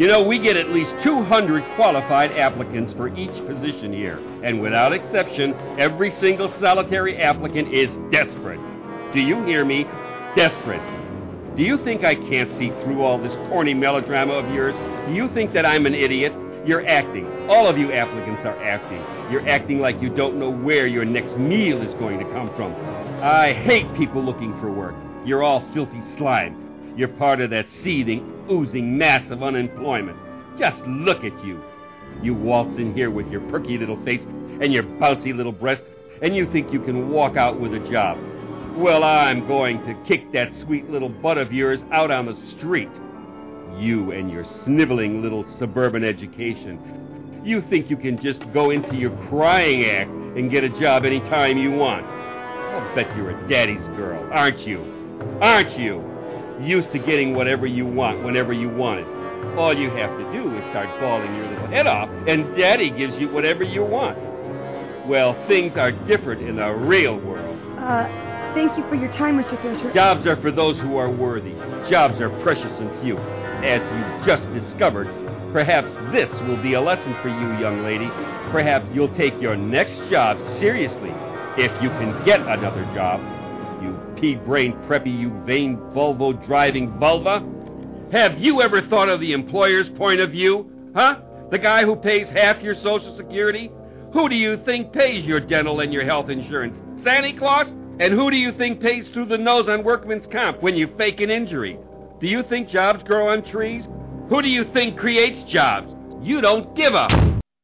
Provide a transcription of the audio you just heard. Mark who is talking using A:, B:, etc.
A: You know, we get at least 200 qualified applicants for each position here. And without exception, every single solitary applicant is desperate. Do you hear me? Desperate. Do you think I can't see through all this corny melodrama of yours? Do you think that I'm an idiot? You're acting. All of you applicants are acting. You're acting like you don't know where your next meal is going to come from. I hate people looking for work. You're all filthy slime. You're part of that seething, oozing mass of unemployment. Just look at you. You waltz in here with your perky little face and your bouncy little breast, and you think you can walk out with a job. Well, I'm going to kick that sweet little butt of yours out on the street. You and your sniveling little suburban education. You think you can just go into your crying act and get a job any time you want. I'll bet you're a daddy's girl, aren't you? Aren't you? Used to getting whatever you want whenever you want it. All you have to do is start bawling your little head off, and Daddy gives you whatever you want. Well, things are different in the real world.
B: Thank you for your time, Mr. Fisher.
A: Jobs are for those who are worthy. Jobs are precious and few. As you just discovered, perhaps this will be a lesson for you, young lady. Perhaps you'll take your next job seriously if you can get another job. You pea-brained preppy, you vain Volvo-driving vulva. Have you ever thought of the employer's point of view? Huh? The guy who pays half your Social Security? Who do you think pays your dental and your health insurance? Santa Claus? And who do you think pays through the nose on workman's comp when you fake an injury? Do you think jobs grow on trees? Who do you think creates jobs? You don't give a...